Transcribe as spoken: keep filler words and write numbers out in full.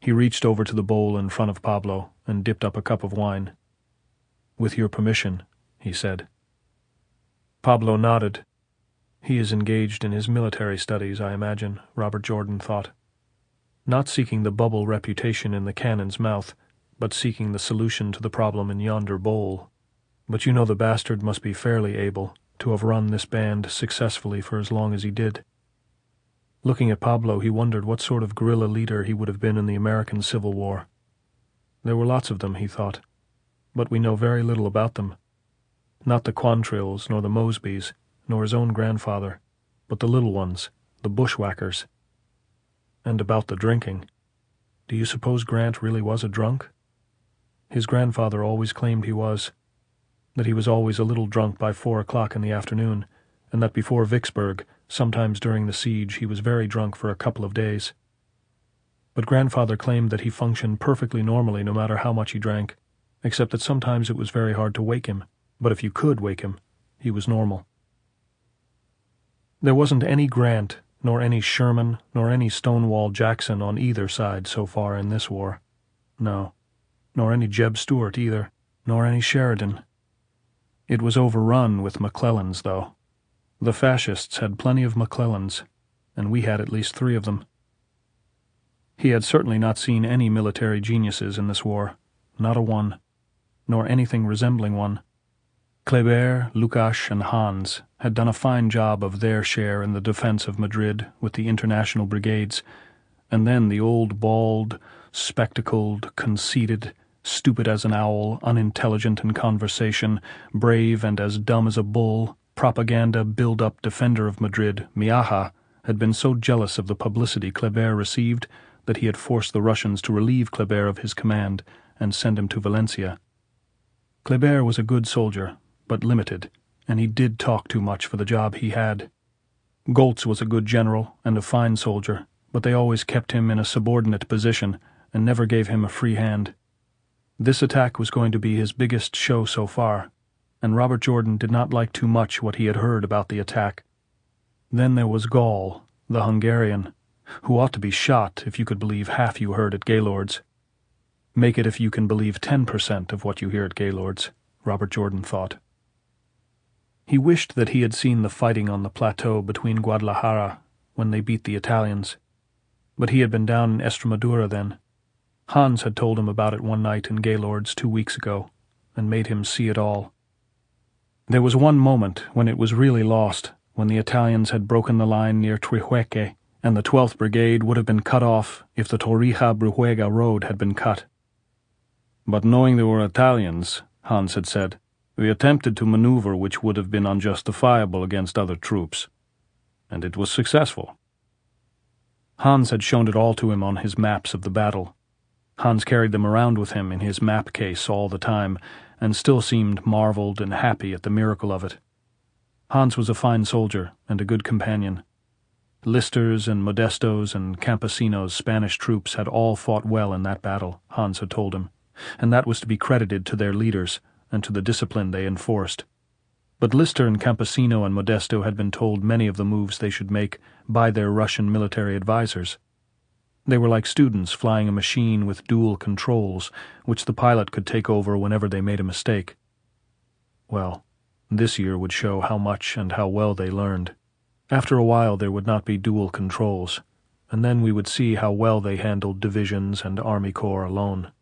He reached over to the bowl in front of Pablo and dipped up a cup of wine. "With your permission," he said. Pablo nodded. He is engaged in his military studies, I imagine, Robert Jordan thought. Not seeking the bubble reputation in the cannon's mouth, but seeking the solution to the problem in yonder bowl. But you know the bastard must be fairly able to have run this band successfully for as long as he did. Looking at Pablo, he wondered what sort of guerrilla leader he would have been in the American Civil War. There were lots of them, he thought, but we know very little about them. Not the Quantrills, nor the Mosbys, nor his own grandfather, but the little ones, the bushwhackers. And about the drinking. Do you suppose Grant really was a drunk? His grandfather always claimed he was, that he was always a little drunk by four o'clock in the afternoon, and that before Vicksburg, sometimes during the siege, he was very drunk for a couple of days. But grandfather claimed that he functioned perfectly normally no matter how much he drank, except that sometimes it was very hard to wake him, but if you could wake him, he was normal. There wasn't any Grant, nor any Sherman, nor any Stonewall Jackson on either side so far in this war. No, nor any Jeb Stuart either, nor any Sheridan. It was overrun with McClellans, though. The fascists had plenty of McClellans, and we had at least three of them. He had certainly not seen any military geniuses in this war, not a one, nor anything resembling one. Kleber, Lukács, and Hans had done a fine job of their share in the defense of Madrid with the international brigades, and then the old bald, spectacled, conceited, stupid as an owl, unintelligent in conversation, brave and as dumb as a bull, propaganda build-up defender of Madrid, Miaja, had been so jealous of the publicity Kleber received that he had forced the Russians to relieve Kleber of his command and send him to Valencia. Kleber was a good soldier, but limited, and he did talk too much for the job he had. Goltz was a good general and a fine soldier, but they always kept him in a subordinate position and never gave him a free hand. This attack was going to be his biggest show so far, and Robert Jordan did not like too much what he had heard about the attack. Then there was Gall, the Hungarian, who ought to be shot if you could believe half you heard at Gaylord's. Make it if you can believe ten percent of what you hear at Gaylord's, Robert Jordan thought. He wished that he had seen the fighting on the plateau between Guadalajara when they beat the Italians, but he had been down in Estremadura then. Hans had told him about it one night in Gaylord's two weeks ago, and made him see it all. There was one moment when it was really lost, when the Italians had broken the line near Trijueque, and the twelfth Brigade would have been cut off if the Torrija-Brujuega road had been cut. But knowing they were Italians, Hans had said, we attempted to maneuver which would have been unjustifiable against other troops, and it was successful. Hans had shown it all to him on his maps of the battle. Hans carried them around with him in his map case all the time, and still seemed marveled and happy at the miracle of it. Hans was a fine soldier and a good companion. Lister's and Modesto's and Campesino's Spanish troops had all fought well in that battle, Hans had told him, and that was to be credited to their leaders and to the discipline they enforced. But Lister and Campesino and Modesto had been told many of the moves they should make by their Russian military advisors. They were like students flying a machine with dual controls, which the pilot could take over whenever they made a mistake. Well, this year would show how much and how well they learned. After a while there would not be dual controls, and then we would see how well they handled divisions and Army Corps alone.